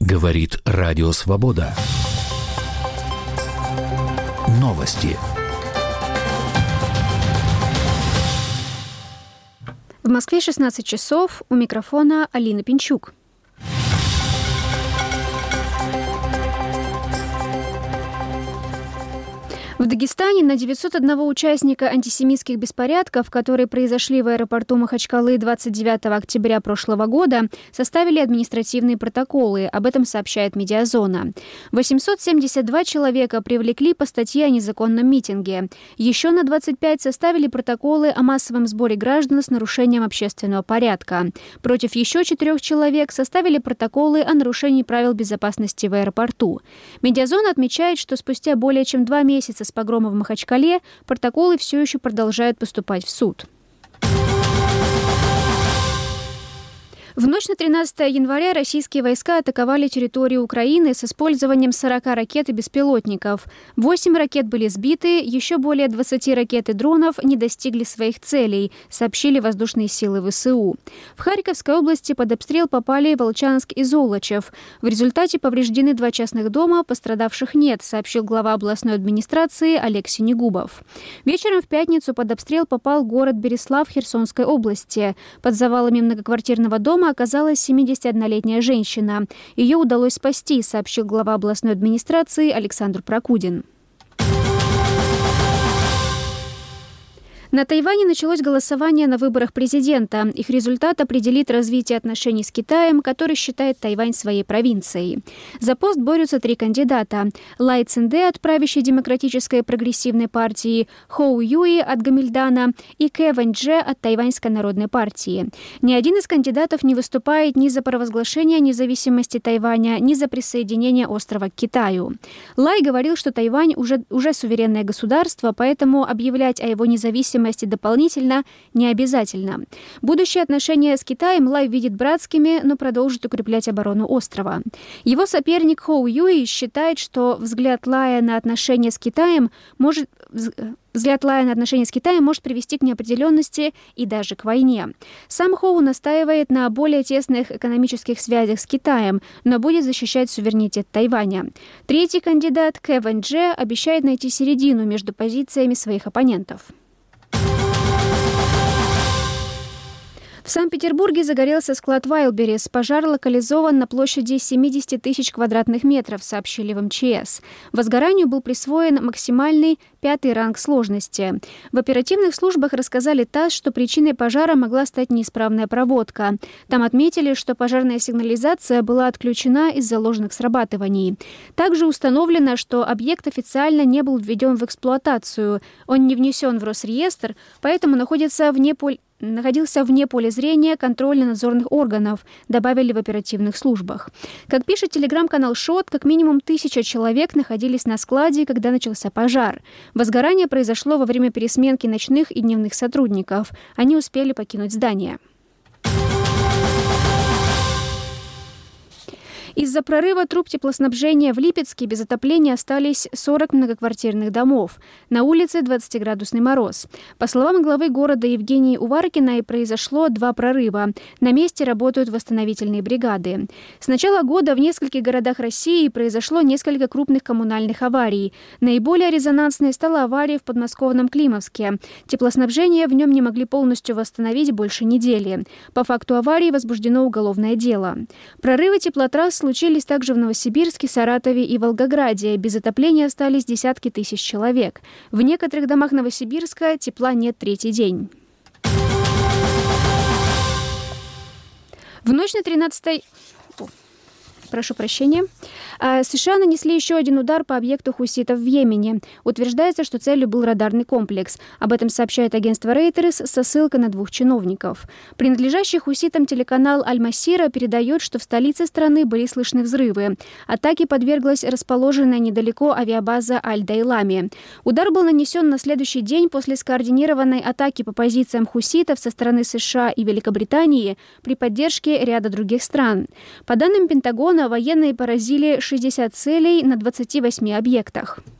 Говорит Радио Свобода. Новости. В Москве 16 часов. У микрофона Алина Пинчук. В Дагестане на 901 участника антисемитских беспорядков, которые произошли в аэропорту Махачкалы 29 октября прошлого года, составили административные протоколы. Об этом сообщает «Медиазона». 872 человека привлекли по статье о незаконном митинге. Еще на 25 составили протоколы о массовом сборе граждан с нарушением общественного порядка. Против еще 4 человек составили протоколы о нарушении правил безопасности в аэропорту. «Медиазона» отмечает, что спустя более чем 2 месяца с погрома в Махачкале протоколы все еще продолжают поступать в суд. В ночь на 13 января российские войска атаковали территорию Украины с использованием 40 ракет и беспилотников. 8 ракет были сбиты, еще более 20 ракет и дронов не достигли своих целей, сообщили воздушные силы ВСУ. В Харьковской области под обстрел попали Волчанск и Золочев. В результате повреждены 2 частных дома, пострадавших нет, сообщил глава областной администрации Олег Синегубов. Вечером в пятницу под обстрел попал город Берислав Херсонской области. Под завалами многоквартирного дома оказалась 71-летняя женщина. Ее удалось спасти, сообщил глава областной администрации Александр Прокудин. На Тайване началось голосование на выборах президента. Их результат определит развитие отношений с Китаем, который считает Тайвань своей провинцией. За пост борются 3 кандидата. Лай Цинде от правящей демократической прогрессивной партии, Хоу Юи от Гамильдана и Кэ Вэньчже от Тайваньской народной партии. Ни один из кандидатов не выступает ни за провозглашение независимости Тайваня, ни за присоединение острова к Китаю. Лай говорил, что Тайвань уже суверенное государство, поэтому объявлять о его независимости дополнительно не обязательно. Будущие отношения с Китаем Лай видит братскими, но продолжит укреплять оборону острова. Его соперник Хоу Юи считает, что взгляд Лая на отношения с Китаем может привести к неопределенности и даже к войне. Сам Хоу настаивает на более тесных экономических связях с Китаем, но будет защищать суверенитет Тайваня. Третий кандидат, Кэ Вэньчже, обещает найти середину между позициями своих оппонентов. В Санкт-Петербурге загорелся склад Wildberries. Пожар локализован на площади 70 тысяч квадратных метров, сообщили в МЧС. Возгоранию был присвоен максимальный 5-й ранг сложности. В оперативных службах рассказали ТАСС, что причиной пожара могла стать неисправная проводка. Там отметили, что пожарная сигнализация была отключена из-за ложных срабатываний. Также установлено, что объект официально не был введен в эксплуатацию. Он не внесен в Росреестр, поэтому находился вне поля зрения контрольно-надзорных органов, добавили в оперативных службах. Как пишет телеграм-канал ШОТ, как минимум 1000 человек находились на складе, когда начался пожар. Возгорание произошло во время пересменки ночных и дневных сотрудников. Они успели покинуть здание. Из-за прорыва труб теплоснабжения в Липецке без отопления остались 40 многоквартирных домов. На улице 20-градусный мороз. По словам главы города Евгении Уваркиной, произошло 2 прорыва. На месте работают восстановительные бригады. С начала года в нескольких городах России произошло несколько крупных коммунальных аварий. Наиболее резонансной стала авария в подмосковном Климовске. Теплоснабжение в нем не могли полностью восстановить больше недели. По факту аварии возбуждено уголовное дело. Прорывы теплотрасс случились также в Новосибирске, Саратове и Волгограде. Без отопления остались десятки тысяч человек. В некоторых домах Новосибирска тепла нет 3-й день. В ночь на 13 США нанесли еще один удар по объекту хуситов в Йемене. Утверждается, что целью был радарный комплекс. Об этом сообщает агентство Reuters со ссылкой на 2 чиновников. Принадлежащий хуситам телеканал Аль-Масира передает, что в столице страны были слышны взрывы. Атаке подверглась расположенная недалеко авиабаза Аль-Дайлами. Удар был нанесен на следующий день после скоординированной атаки по позициям хуситов со стороны США и Великобритании при поддержке ряда других стран. По данным Пентагона, военные поразили 60 целей на 28 объектах.